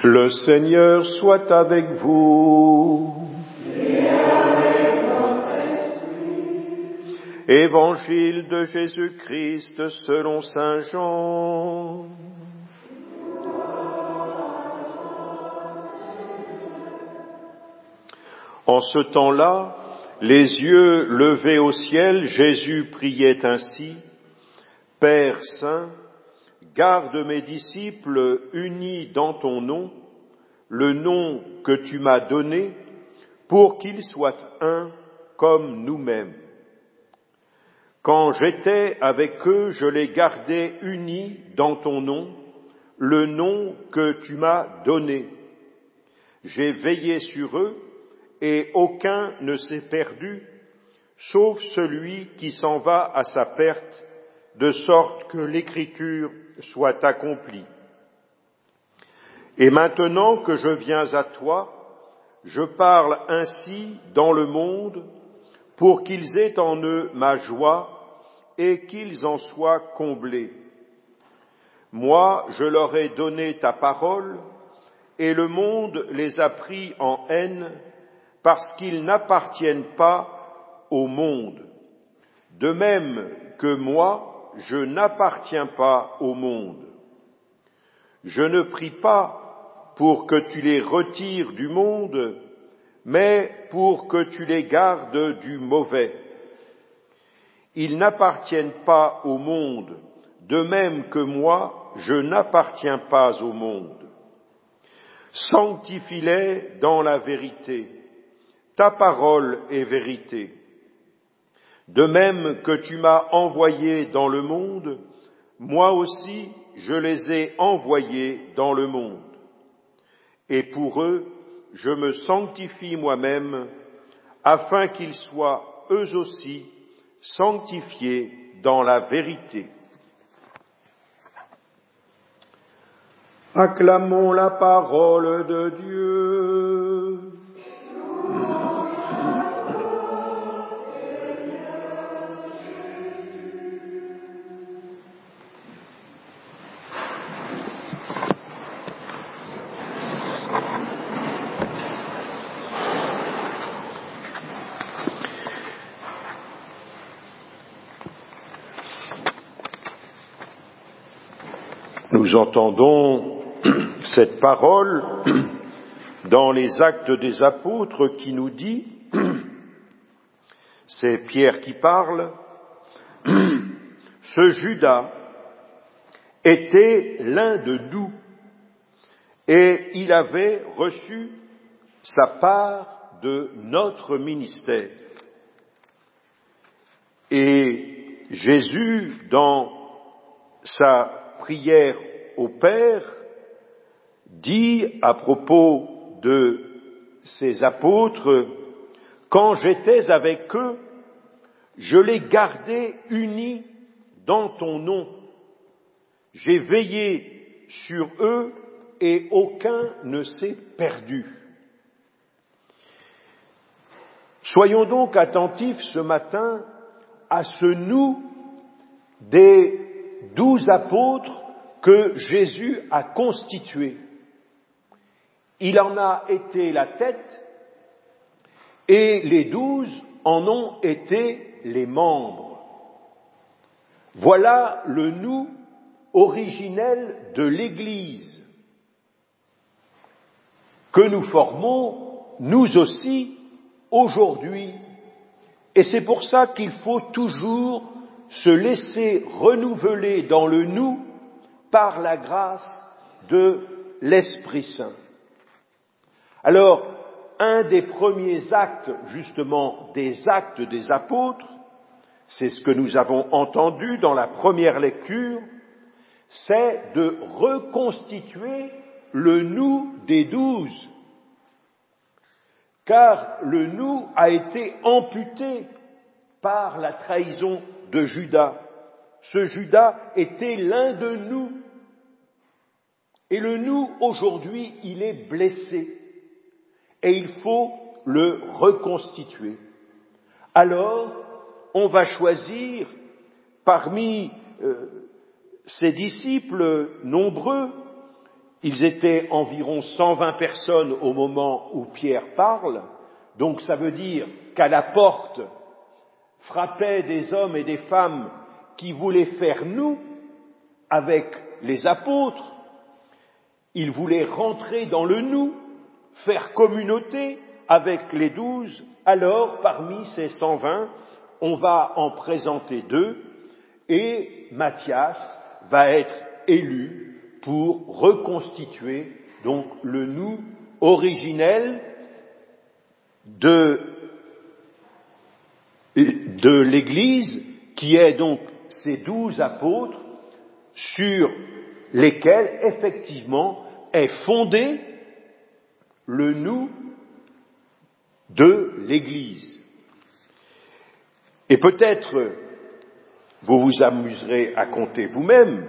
Le Seigneur soit avec vous. Et avec votre esprit. Évangile de Jésus-Christ selon saint Jean. En ce temps-là, les yeux levés au ciel, Jésus priait ainsi: Père saint, garde mes disciples unis dans ton nom, le nom que tu m'as donné, pour qu'ils soient un comme nous-mêmes. Quand j'étais avec eux, je les gardais unis dans ton nom, le nom que tu m'as donné. J'ai veillé sur eux, et aucun ne s'est perdu, sauf celui qui s'en va à sa perte, de sorte que l'Écriture soit accomplie. Et maintenant que je viens à toi, je parle ainsi dans le monde, pour qu'ils aient en eux ma joie et qu'ils en soient comblés. Moi, je leur ai donné ta parole, et le monde les a pris en haine, parce qu'ils n'appartiennent pas au monde. De même que moi, je n'appartiens pas au monde. Je ne prie pas pour que tu les retires du monde, mais pour que tu les gardes du mauvais. Ils n'appartiennent pas au monde, de même que moi, je n'appartiens pas au monde. Sanctifie-les dans la vérité. Ta parole est vérité. De même que tu m'as envoyé dans le monde, moi aussi je les ai envoyés dans le monde. Et pour eux, je me sanctifie moi-même, afin qu'ils soient eux aussi sanctifiés dans la vérité. Acclamons la parole de Dieu. Nous entendons cette parole dans les Actes des Apôtres qui nous dit, c'est Pierre qui parle, ce Judas était l'un de nous et il avait reçu sa part de notre ministère. Et Jésus, dans sa prière au Père, dit à propos de ses apôtres: quand j'étais avec eux, je les gardais unis dans ton nom. J'ai veillé sur eux et aucun ne s'est perdu. Soyons donc attentifs ce matin à ce nous des 12 apôtres que Jésus a constitués. Il en a été la tête et les 12 en ont été les membres. Voilà le nous originel de l'Église que nous formons nous aussi aujourd'hui. Et c'est pour ça qu'il faut toujours se laisser renouveler dans le nous par la grâce de l'Esprit Saint. Alors, un des premiers actes, justement, des actes des apôtres, c'est ce que nous avons entendu dans la première lecture, c'est de reconstituer le nous des 12. Car le nous a été amputé par la trahison de Judas. Ce Judas était l'un de nous. Et le nous, aujourd'hui, il est blessé. Et il faut le reconstituer. Alors, on va choisir parmi ses disciples nombreux Ils étaient environ 120 personnes au moment où Pierre parle, donc ça veut dire qu'à la porte frappaient des hommes et des femmes qui voulaient faire nous avec les apôtres. Ils voulaient rentrer dans le nous, faire communauté avec les 12. Alors, parmi ces 120, on va en présenter 2 et Matthias va être élu pour reconstituer donc le nous originel de l'Église, qui est donc ces 12 apôtres sur lesquels effectivement est fondé le nous de l'Église. Et peut-être vous vous amuserez à compter vous-même.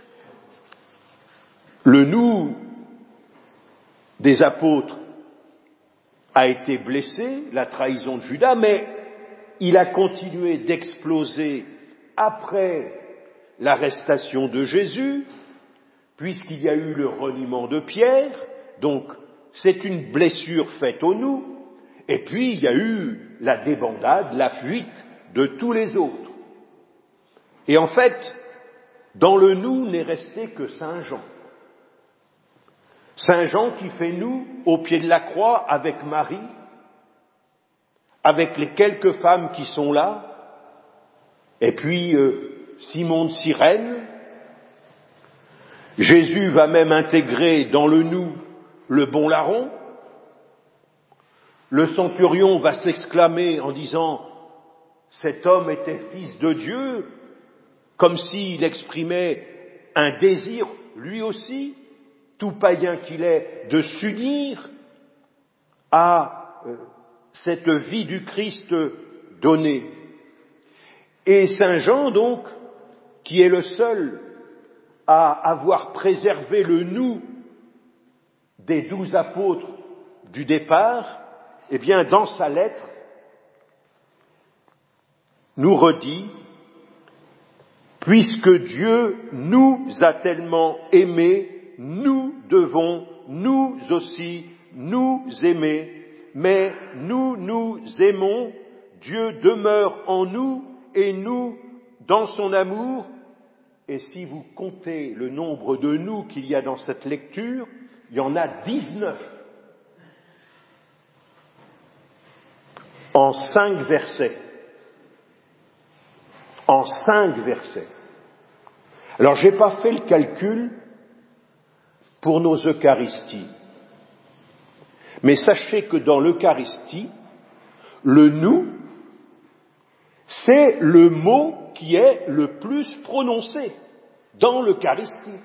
Le nous des apôtres a été blessé, la trahison de Judas, mais il a continué d'exploser après l'arrestation de Jésus, puisqu'il y a eu le reniement de Pierre, donc c'est une blessure faite au nous, et puis il y a eu la débandade, la fuite de tous les autres. Et en fait, dans le nous n'est resté que Saint Jean. Saint Jean qui fait nous au pied de la croix avec Marie, avec les quelques femmes qui sont là, et puis Simon de Cyrène. Jésus va même intégrer dans le nous le bon larron. Le centurion va s'exclamer en disant « Cet homme était fils de Dieu », comme s'il exprimait un désir, lui aussi, tout païen qu'il est, de s'unir à cette vie du Christ donnée. Et Saint Jean, donc, qui est le seul à avoir préservé le nous des 12 apôtres du départ, eh bien, dans sa lettre, nous redit « Puisque Dieu nous a tellement aimés, nous devons, nous aussi, nous aimer, mais nous nous aimons, Dieu demeure en nous et nous dans son amour. » Et si vous comptez le nombre de nous qu'il y a dans cette lecture, il y en a 19. En 5 versets. En 5 versets. Alors, je n'ai pas fait le calcul pour nos Eucharisties. Mais sachez que dans l'Eucharistie, le nous, c'est le mot qui est le plus prononcé dans l'Eucharistie.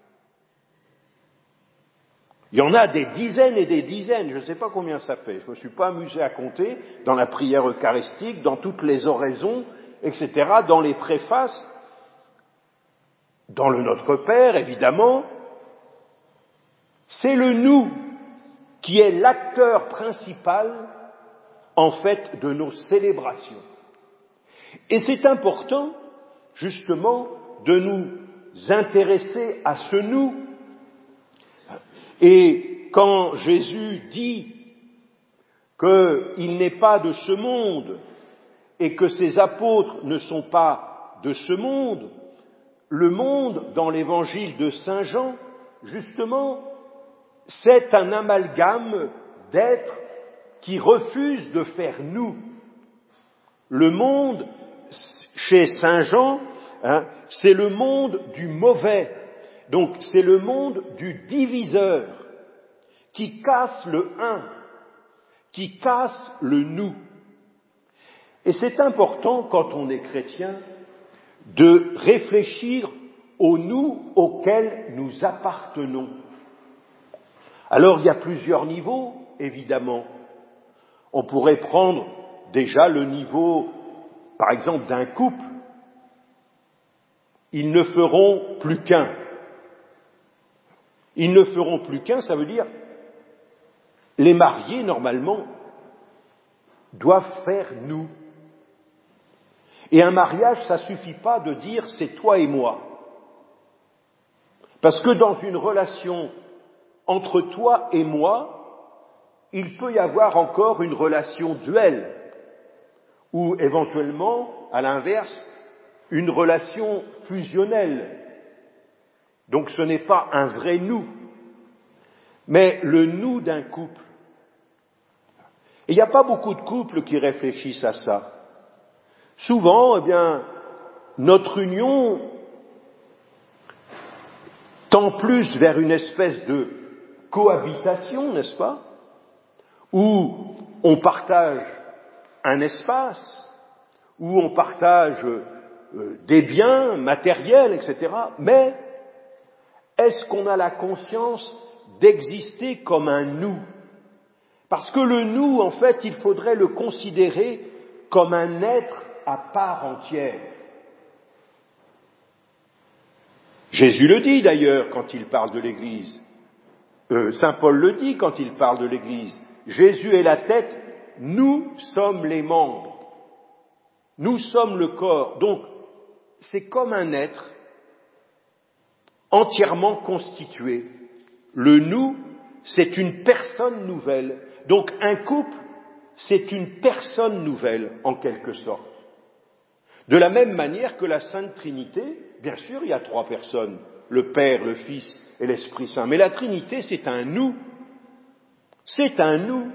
Il y en a des dizaines et des dizaines, je ne sais pas combien ça fait, je ne me suis pas amusé à compter dans la prière eucharistique, dans toutes les oraisons, etc., dans les préfaces, dans le Notre Père, évidemment. C'est le nous qui est l'acteur principal, en fait, de nos célébrations. Et c'est important, justement, de nous intéresser à ce nous. Et quand Jésus dit qu'il n'est pas de ce monde et que ses apôtres ne sont pas de ce monde, le monde, dans l'évangile de Saint Jean, justement, c'est un amalgame d'êtres qui refusent de faire nous. Le monde, chez Saint Jean, c'est le monde du mauvais. Donc c'est le monde du diviseur qui casse le un, qui casse le nous. Et c'est important, quand on est chrétien, de réfléchir au nous auquel nous appartenons. Alors il y a plusieurs niveaux, évidemment. On pourrait prendre déjà le niveau, par exemple, d'un couple. Ils ne feront plus qu'un. Ils ne feront plus qu'un, ça veut dire les mariés, normalement, doivent faire nous. Et un mariage, ça suffit pas de dire c'est toi et moi. Parce que dans une relation entre toi et moi, il peut y avoir encore une relation duelle, ou éventuellement, à l'inverse, une relation fusionnelle. Donc ce n'est pas un vrai nous, mais le nous d'un couple. Et il n'y a pas beaucoup de couples qui réfléchissent à ça. Souvent, notre union tend plus vers une espèce de cohabitation, n'est-ce pas, où on partage un espace, où on partage des biens matériels, etc. Mais est-ce qu'on a la conscience d'exister comme un nous ? Parce que le nous, en fait, il faudrait le considérer comme un être à part entière. Jésus le dit d'ailleurs quand il parle de l'Église. Saint Paul le dit quand il parle de l'Église. Jésus est la tête, nous sommes les membres. Nous sommes le corps. Donc, c'est comme un être entièrement constitué. Le nous, c'est une personne nouvelle. Donc, un couple, c'est une personne nouvelle, en quelque sorte. De la même manière que la Sainte Trinité, bien sûr, il y a 3 personnes, le Père, le Fils et l'Esprit Saint. Mais la Trinité, c'est un nous. C'est un nous.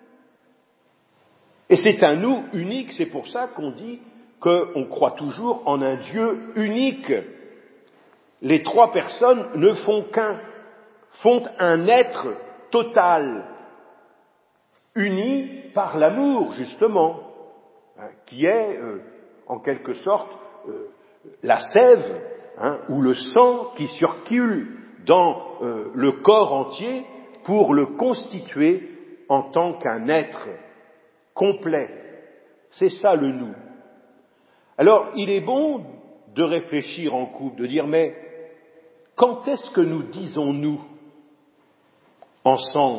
Et c'est un nous unique, c'est pour ça qu'on dit qu'on croit toujours en un Dieu unique. Les 3 personnes ne font qu'un, font un être total, uni par l'amour, justement, qui est, en quelque sorte, la sève, ou le sang qui circule dans le corps entier pour le constituer en tant qu'un être complet. C'est ça le nous. Alors, il est bon de réfléchir en couple, de dire, mais quand est-ce que nous disons nous ensemble ?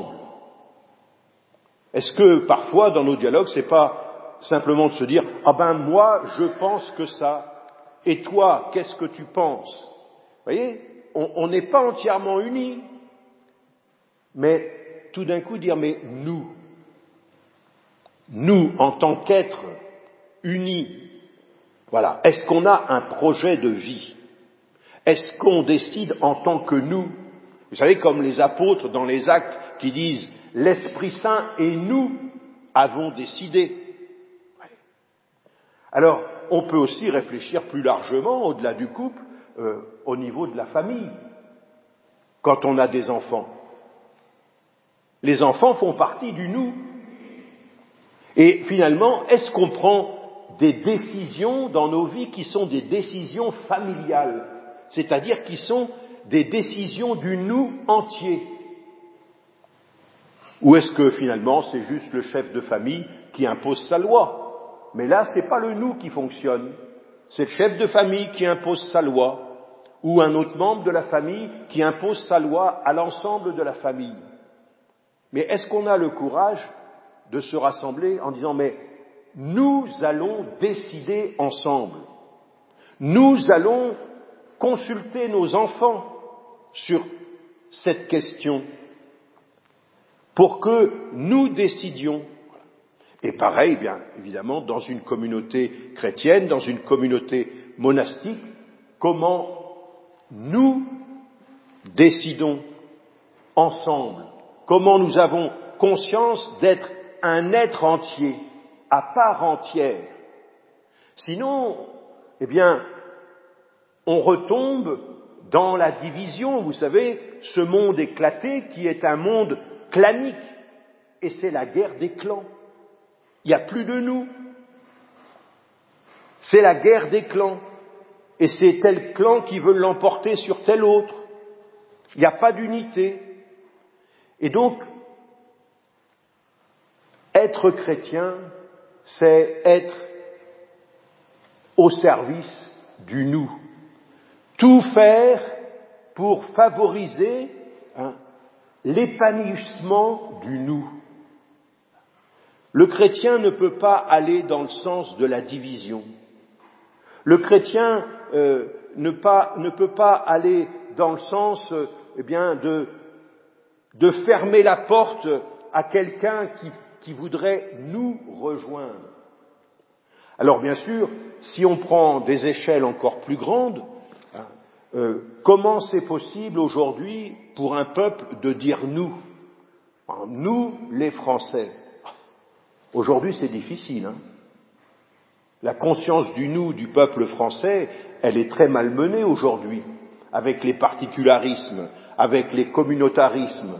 Est-ce que parfois dans nos dialogues, c'est pas simplement de se dire « Ah ben moi, je pense que ça, et toi, qu'est-ce que tu penses ?» Vous voyez, on n'est pas entièrement unis, mais tout d'un coup dire « Mais nous, en tant qu'êtres unis, voilà, est-ce qu'on a un projet de vie ? Est-ce qu'on décide en tant que nous ? Vous savez, comme les apôtres dans les Actes qui disent « L'Esprit Saint et nous avons décidé ». Alors, on peut aussi réfléchir plus largement, au-delà du couple, au niveau de la famille, quand on a des enfants. Les enfants font partie du nous. Et finalement, est-ce qu'on prend des décisions dans nos vies qui sont des décisions familiales, c'est-à-dire qui sont des décisions du nous entier ? Ou est-ce que finalement c'est juste le chef de famille qui impose sa loi ? Mais là, c'est pas le nous qui fonctionne, c'est le chef de famille qui impose sa loi, ou un autre membre de la famille qui impose sa loi à l'ensemble de la famille. Mais est-ce qu'on a le courage de se rassembler en disant « Mais nous allons décider ensemble, nous allons consulter nos enfants sur cette question pour que nous décidions ». Et pareil, bien évidemment, dans une communauté chrétienne, dans une communauté monastique, comment nous décidons ensemble, comment nous avons conscience d'être un être entier, à part entière. Sinon, on retombe dans la division, vous savez, ce monde éclaté qui est un monde clanique, et c'est la guerre des clans. Il n'y a plus de nous. C'est la guerre des clans. Et c'est tel clan qui veut l'emporter sur tel autre. Il n'y a pas d'unité. Et donc, être chrétien, c'est être au service du nous. Tout faire pour favoriser l'épanouissement du nous. Le chrétien ne peut pas aller dans le sens de la division. Le chrétien ne peut pas aller dans le sens de fermer la porte à quelqu'un qui voudrait nous rejoindre. Alors bien sûr, si on prend des échelles encore plus grandes, comment c'est possible aujourd'hui pour un peuple de dire nous, nous les Français? Aujourd'hui c'est difficile. La conscience du nous du peuple français, elle est très malmenée aujourd'hui, avec les particularismes, avec les communautarismes.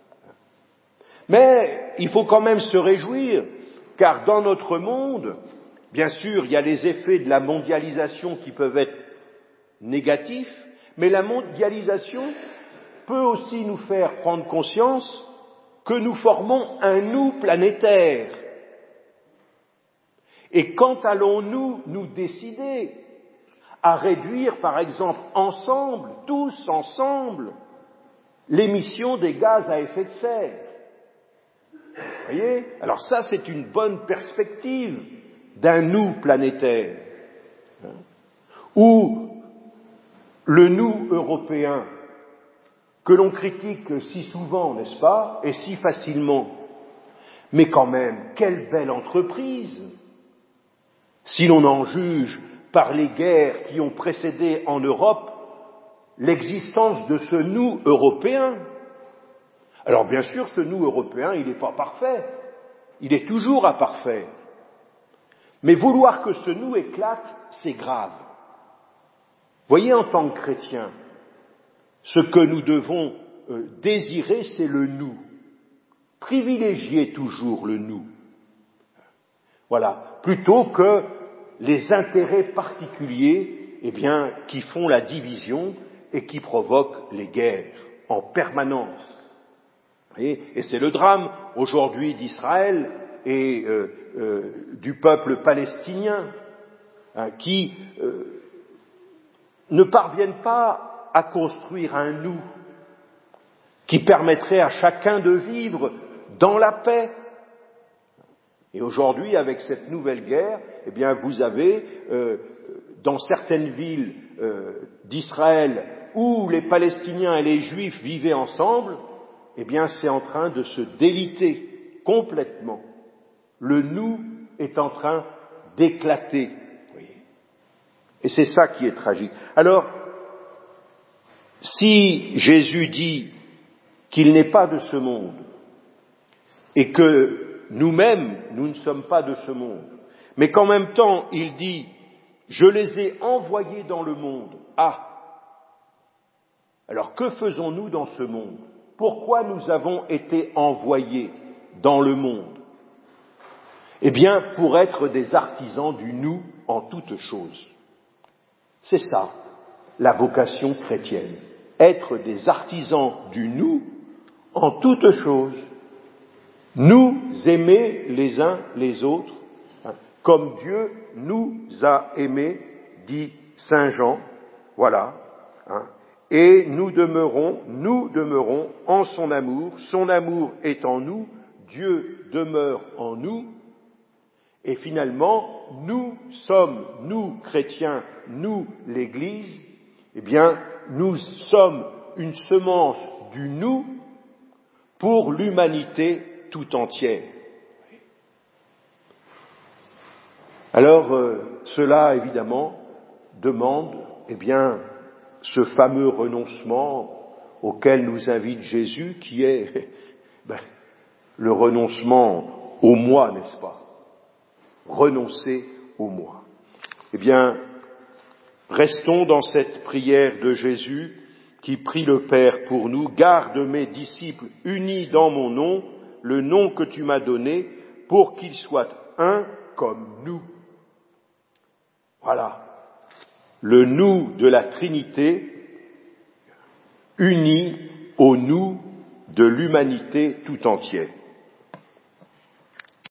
Mais il faut quand même se réjouir, car dans notre monde, bien sûr, il y a les effets de la mondialisation qui peuvent être négatifs, mais la mondialisation peut aussi nous faire prendre conscience que nous formons un nous planétaire. Et quand allons-nous nous décider à réduire, par exemple, ensemble, tous ensemble, l'émission des gaz à effet de serre? Vous voyez? Alors ça, c'est une bonne perspective d'un nous planétaire. Ou le nous européen, que l'on critique si souvent, n'est-ce pas, et si facilement. Mais quand même, quelle belle entreprise! Si l'on en juge par les guerres qui ont précédé en Europe l'existence de ce nous européen. Alors bien sûr, ce nous européen, il n'est pas parfait, il est toujours imparfait. Mais vouloir que ce nous éclate, c'est grave. Voyez, en tant que chrétiens, ce que nous devons désirer, c'est le nous. Privilégier toujours le nous. Voilà, plutôt que les intérêts particuliers, qui font la division et qui provoquent les guerres en permanence. Et c'est le drame aujourd'hui d'Israël et du peuple palestinien qui ne parviennent pas à construire un nous qui permettrait à chacun de vivre dans la paix. Et aujourd'hui, avec cette nouvelle guerre, vous avez dans certaines villes d'Israël où les Palestiniens et les Juifs vivaient ensemble, c'est en train de se déliter complètement. Le nous est en train d'éclater. Et c'est ça qui est tragique. Alors, si Jésus dit qu'il n'est pas de ce monde et que nous-mêmes, nous ne sommes pas de ce monde, mais qu'en même temps, il dit « Je les ai envoyés dans le monde ». Alors que faisons-nous dans ce monde? Pourquoi nous avons été envoyés dans le monde? Pour être des artisans du nous en toutes choses. C'est ça, la vocation chrétienne. Être des artisans du nous en toutes choses. Nous aimer les uns les autres, comme Dieu nous a aimés, dit Saint Jean, voilà, et nous demeurons en son amour est en nous, Dieu demeure en nous, et finalement, nous sommes, nous chrétiens, nous l'Église, nous sommes une semence du nous pour l'humanité tout entière. Alors, cela, évidemment, demande, ce fameux renoncement auquel nous invite Jésus, qui est le renoncement au moi, n'est-ce pas? Renoncer au moi. Restons dans cette prière de Jésus qui prie le Père pour nous. Garde mes disciples unis dans mon nom, le nom que tu m'as donné, pour qu'ils soient un comme nous. Voilà. Le nous de la Trinité uni au nous de l'humanité tout entière.